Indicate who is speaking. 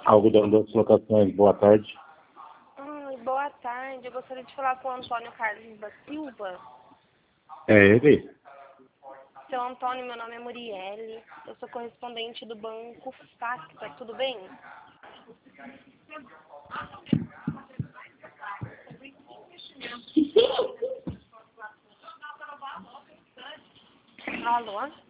Speaker 1: Algodão das locações, boa tarde.
Speaker 2: Boa tarde, eu gostaria de falar com o Antônio Carlos da Silva.
Speaker 1: É ele?
Speaker 2: Seu Antônio, meu nome é Murielle, eu sou correspondente do Banco Facta, tudo bem? Alô?